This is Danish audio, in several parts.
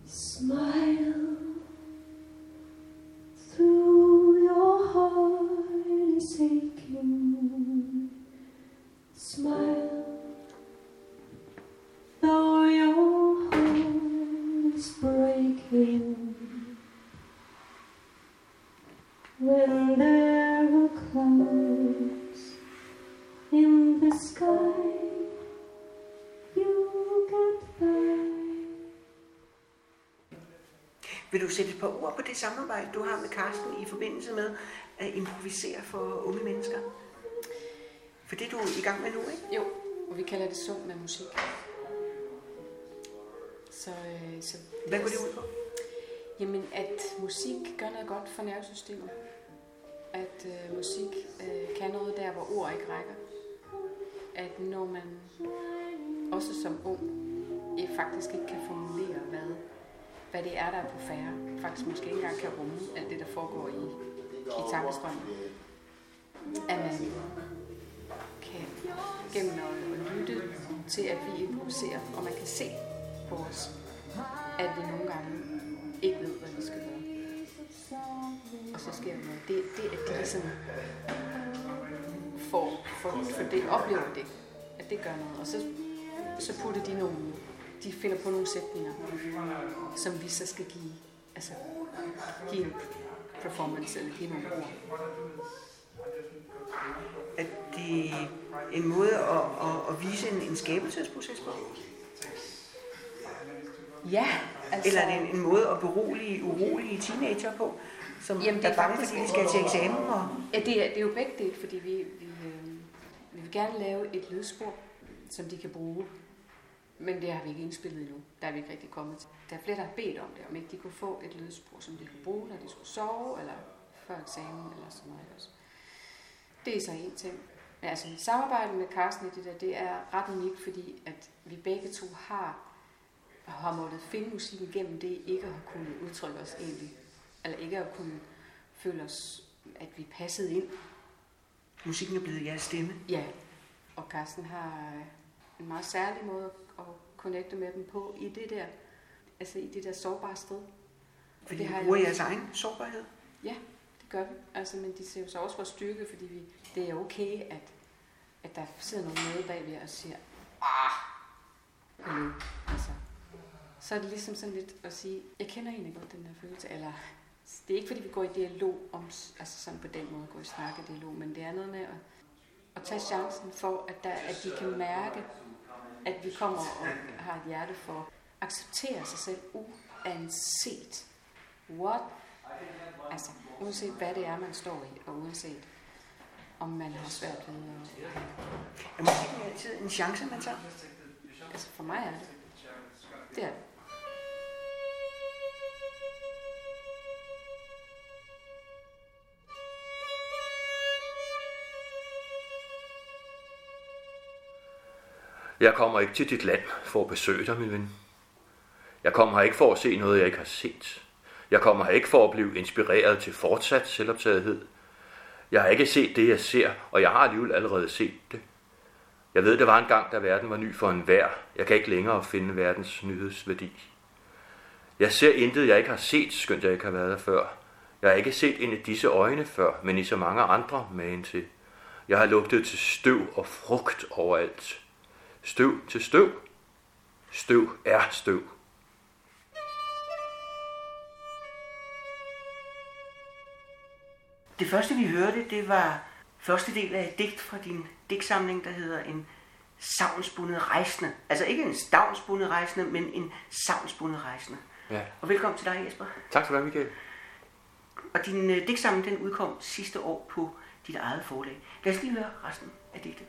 Smile through your heart is aching. Smile though your heart is breaking. When there are clouds in the sky, you get by. Vil du sætte et par ord på det samarbejde, du har med Carsten i forbindelse med at improvisere for unge mennesker? For det er du i gang med nu, ikke? Jo, og vi kalder det sum med musik. Så hvad går det ud på? Jamen, at musik gør noget godt for nervesystemet. At musik kan noget der, hvor ord ikke rækker. At når man også som ung faktisk ikke kan formulere, hvad det er, der er på færre, faktisk måske ikke engang kan rumme alt det, der foregår i tankestrømmen. At man kan gennem at lytte til, at vi improviserer, og man kan se på os, at vi nogle gange ikke ved, hvad vi skal gøre. Og så sker der noget. Det at de ligesom for det oplever det, at det gør noget. Og så putter de finder på nogle sætninger, som vi så skal give en performance, eller give nogle ord. Er det en måde at vise en skabelsesproces på? Ja, altså... Eller er det en måde at berolige urolige teenager på, som jamen, er bange, fordi de skal til eksamen? Og... Ja, det er jo begge dele, fordi vi vil gerne lave et lydspor, som de kan bruge. Men det har vi ikke indspillet endnu. Der er vi ikke rigtig kommet til. Der er flere, der har bedt om det, om ikke de kunne få et lydspor, som de kunne bruge, når de skulle sove, eller før eksamen, eller sådan noget også. Det er så en ting. Men altså, samarbejdet med Carsten i det er ret unikt, fordi at vi begge to har måttet finde musikken gennem det, ikke at have kunnet udtrykke os egentlig. Eller ikke at kunne føle os, at vi passede ind. Musikken er blevet jeres stemme? Ja, og Carsten har en meget særlig måde at connecte med dem på i det der, altså i det der sårbare sted. Fordi det bruger jeres egen sårbarhed? Ja, det gør vi. Altså, men de ser jo så også vores styrke, fordi det er okay, at der sidder nogen nede bagved og siger, altså. Så er det ligesom sådan lidt at sige, jeg kender egentlig godt den der følelse, eller det er ikke fordi vi går i dialog om, altså sådan på den måde går i snakkedialog, men det er noget med at tage chancen for, at de kan mærke, at vi kommer og har et hjerte for at acceptere sig selv uanset what, altså uanset hvad det er, man står i, og uanset om man har svært ved at... Er musikken altid en chance, man tager? Altså for mig er det. Det er det. Jeg kommer ikke til dit land for at besøge dig, min ven. Jeg kommer her ikke for at se noget, jeg ikke har set. Jeg kommer her ikke for at blive inspireret til fortsat selvoptagethed. Jeg har ikke set det, jeg ser, og jeg har alligevel allerede set det. Jeg ved, det var en gang, da verden var ny for enhver. Jeg kan ikke længere finde verdens nyhedsværdi. Jeg ser intet, jeg ikke har set, skønt jeg ikke har været der før. Jeg har ikke set ind i disse øjne før, men i så mange andre magen til. Jeg har lugtet til støv og frugt overalt. Støv til støv. Støv er støv. Det første vi hørte, det var første del af et digt fra din digtsamling, der hedder En savnsbundet rejsende. Altså ikke en stavnsbundet rejsende, men en savnsbundet rejsende. Ja. Og velkommen til dig, Jesper. Tak skal du have, Michael. Og din digtsamling, den udkom sidste år på dit eget forlag. Lad os lige høre resten af digtet.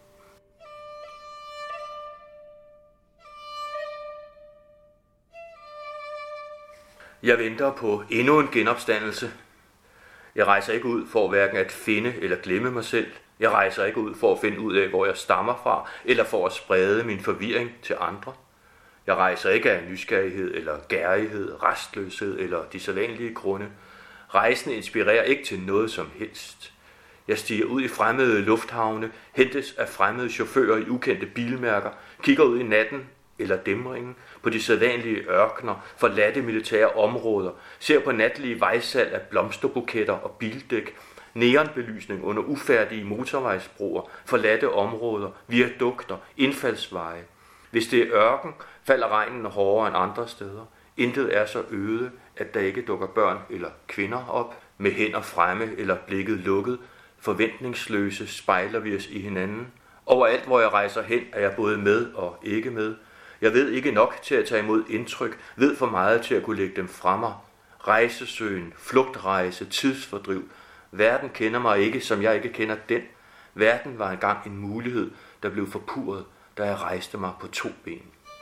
Jeg venter på endnu en genopstandelse. Jeg rejser ikke ud for hverken at finde eller glemme mig selv. Jeg rejser ikke ud for at finde ud af, hvor jeg stammer fra, eller for at sprede min forvirring til andre. Jeg rejser ikke af nysgerrighed eller gærighed, restløshed eller de sædvanlige grunde. Rejsen inspirerer ikke til noget som helst. Jeg stiger ud i fremmede lufthavne, hentes af fremmede chauffører i ukendte bilmærker, kigger ud i natten eller dæmringen, på de sædvanlige ørkener, forladte militære områder, ser på natlige vejsalg af blomsterbuketter og bildæk, neonbelysning under ufærdige motorvejsbroer, forladte områder, viadukter, indfaldsveje. Hvis det er ørken, falder regnen hårdere end andre steder. Intet er så øde, at der ikke dukker børn eller kvinder op, med hænder fremme eller blikket lukket. Forventningsløse spejler vi os i hinanden. Overalt, hvor jeg rejser hen, er jeg både med og ikke med. Jeg ved ikke nok til at tage imod indtryk, ved for meget til at kunne lægge dem fra mig. Rejsesøgen, flugtrejse, tidsfordriv. Verden kender mig ikke, som jeg ikke kender den. Verden var engang en mulighed, der blev forpurret, da jeg rejste mig på 2 ben.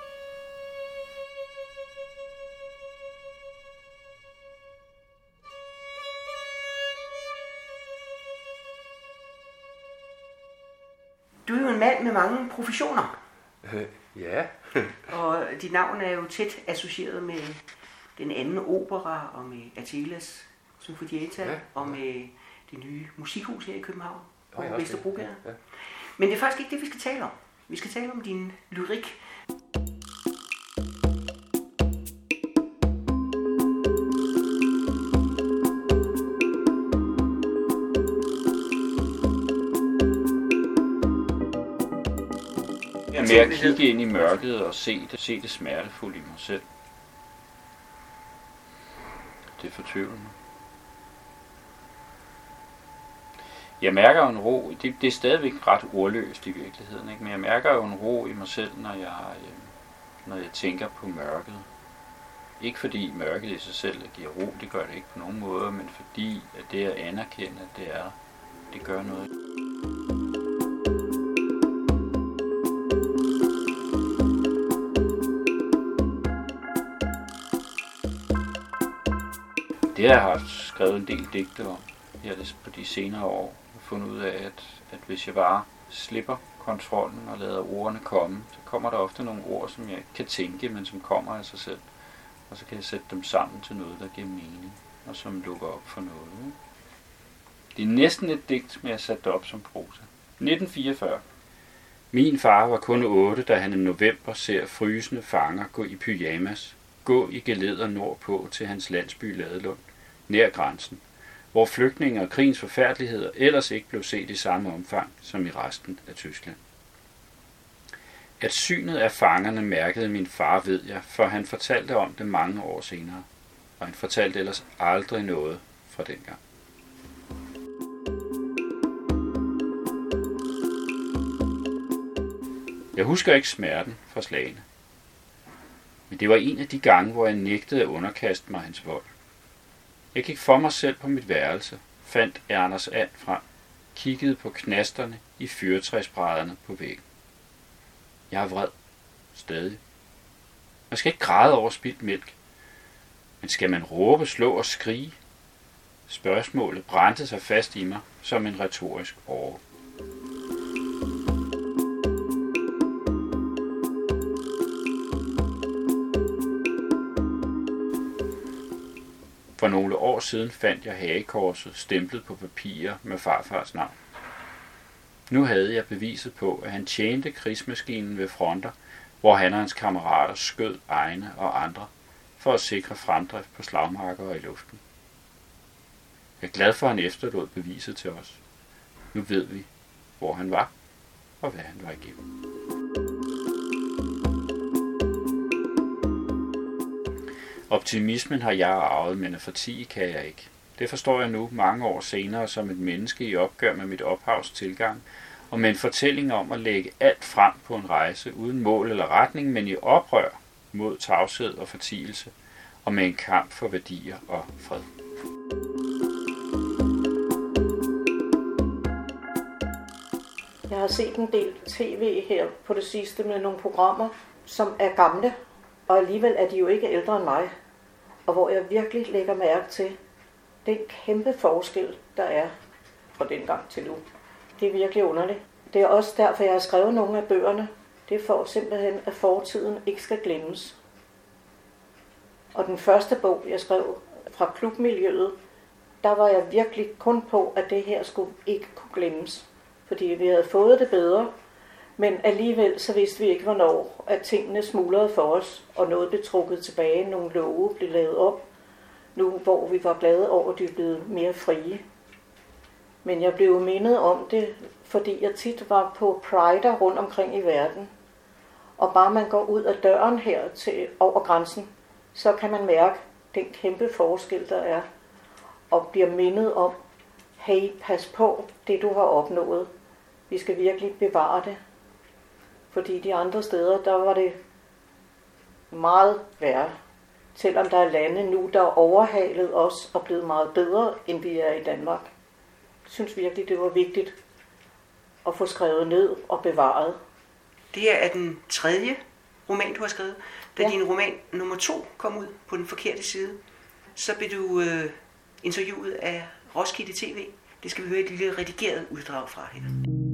Du er jo en mand med mange professioner. Ja. Og dit navn er jo tæt associeret med den anden opera, og med Atelas Sinfonietta, og med det nye musikhus her i København, på Vesterbrogade. Ja. Men det er faktisk ikke det, vi skal tale om. Vi skal tale om din lyrik. Med at kigge ind i mørket og se det smertefuldt i mig selv. Det fortvivler mig. Jeg mærker jo en ro, det er stadigvæk ret ordløst i virkeligheden, ikke? Men jeg mærker jo en ro i mig selv, når jeg tænker på mørket. Ikke fordi mørket i sig selv giver ro, det gør det ikke på nogen måde, men fordi at det at anerkende, at det gør noget. Det har jeg skrevet en del digte om her på de senere år. Jeg har fundet ud af, at hvis jeg bare slipper kontrollen og lader ordene komme, så kommer der ofte nogle ord, som jeg ikke kan tænke, men som kommer af sig selv. Og så kan jeg sætte dem sammen til noget, der giver mening, og som lukker op for noget. Det er næsten et digt, men jeg satte det op som prosa. 1944. Min far var kun 8, da han i november ser frysende fanger gå i pyjamas, gå i geleder nordpå til hans landsby Ladelund, nær grænsen, hvor flygtninge og krigens forfærdeligheder ellers ikke blev set i samme omfang som i resten af Tyskland. At synet af fangerne mærkede min far, ved jeg, for han fortalte om det mange år senere, og han fortalte ellers aldrig noget fra dengang. Jeg husker ikke smerten fra slagene, men det var en af de gange, hvor jeg nægtede at underkaste mig hans vold. Jeg gik for mig selv på mit værelse, fandt Erners and frem, kiggede på knasterne i fyrretræsbrædderne på væggen. Jeg er vred. Stadig. Man skal ikke græde over spildt mælk. Men skal man råbe, slå og skrige? Spørgsmålet brændte sig fast i mig som en retorisk orgel. For nogle år siden fandt jeg hagekorset stemplet på papirer med farfars navn. Nu havde jeg beviset på, at han tjente krigsmaskinen ved fronter, hvor han og hans kammerater skød egne og andre for at sikre fremdrift på slagmarker og i luften. Jeg er glad for, at han efterlod beviset til os. Nu ved vi, hvor han var og hvad han var igennem. Optimismen har jeg arvet, men afati kan jeg ikke. Det forstår jeg nu mange år senere som et menneske i opgør med mit ophavs tilgang, og med en fortælling om at lægge alt frem på en rejse uden mål eller retning, men i oprør mod tavshed og fortielse, og med en kamp for værdier og fred. Jeg har set en del tv her på det sidste med nogle programmer, som er gamle, og alligevel er de jo ikke ældre end mig, og hvor jeg virkelig lægger mærke til den kæmpe forskel, der er fra dengang til nu. Det er virkelig underligt. Det er også derfor, jeg har skrevet nogle af bøgerne. Det er for simpelthen, at fortiden ikke skal glemmes. Og den første bog, jeg skrev fra klubmiljøet, der var jeg virkelig kun på, at det her skulle ikke kunne glemmes. Fordi vi havde fået det bedre, Men alligevel så vidste vi ikke, hvornår at tingene smuldrede for os, og noget blev trukket tilbage, nogle love blev lavet op, nu hvor vi var glade over, at de blev mere frie. Men jeg blev mindet om det, fordi jeg tit var på prider rundt omkring i verden. Og bare man går ud af døren her til over grænsen, så kan man mærke den kæmpe forskel, der er. Og bliver mindet om, hey, pas på det, du har opnået. Vi skal virkelig bevare det. Fordi de andre steder, der var det meget værre. Selvom der er lande nu, der er overhalet os og blevet meget bedre, end vi er i Danmark. Jeg synes virkelig, det var vigtigt at få skrevet ned og bevaret. Det her er den 3. roman, du har skrevet. Da din roman nummer 2 kom ud på den forkerte side, så blev du interviewet af Roskilde TV. Det skal vi høre et lille redigeret uddrag fra her.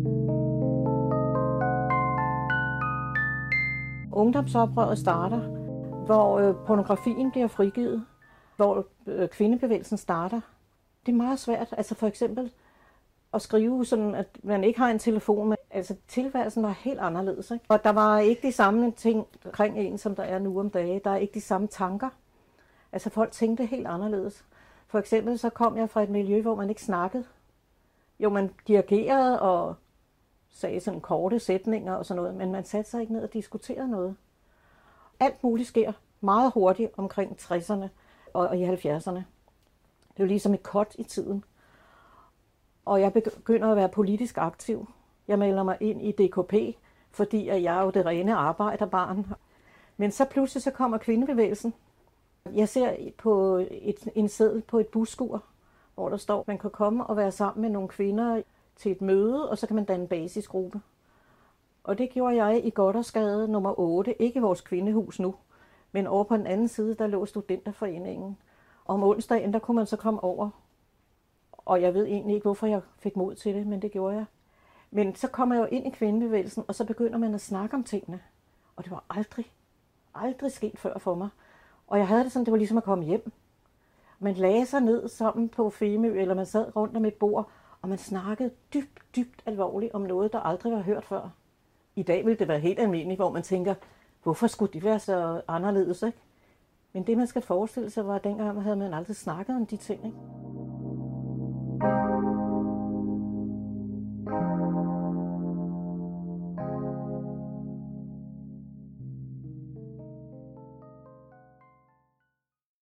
Ungdomsoprøret starter, hvor pornografien bliver frigivet, hvor kvindebevægelsen starter. Det er meget svært. Altså for eksempel at skrive sådan, at man ikke har en telefon. Altså tilværelsen var helt anderledes. Ikke? Og der var ikke de samme ting omkring en, som der er nu om dagen. Der er ikke de samme tanker. Altså folk tænkte helt anderledes. For eksempel så kom jeg fra et miljø, hvor man ikke snakkede. Jo, man dirigerede og sagde sådan korte sætninger og sådan noget, men man satte sig ikke ned og diskuterede noget. Alt muligt sker meget hurtigt omkring 60'erne og i 70'erne. Det er jo ligesom et cut i tiden. Og jeg begynder at være politisk aktiv. Jeg melder mig ind i DKP, fordi jeg er jo det rene arbejderbarn. Men så pludselig så kommer kvindebevægelsen. Jeg ser på en seddel på et busskur, hvor der står, at man kan komme og være sammen med nogle kvinder til et møde, og så kan man danne en basisgruppe. Og det gjorde jeg i Gothersgade nummer 8, ikke i vores kvindehus nu, men over på den anden side, der lå Studenterforeningen. Om onsdagen, der kunne man så komme over. Og jeg ved egentlig ikke, hvorfor jeg fik mod til det, men det gjorde jeg. Men så kommer jeg jo ind i kvindebevægelsen, og så begynder man at snakke om tingene. Og det var aldrig sket før for mig. Og jeg havde det sådan, det var ligesom at komme hjem. Man lagde sig ned sammen på Femø, eller man sad rundt om et bord, og man snakkede dybt alvorligt om noget, der aldrig var hørt før. I dag ville det være helt almindeligt, hvor man tænker, hvorfor skulle det være så anderledes, ikke? Men det, man skal forestille sig, var, at dengang havde man aldrig snakket om de ting, ikke?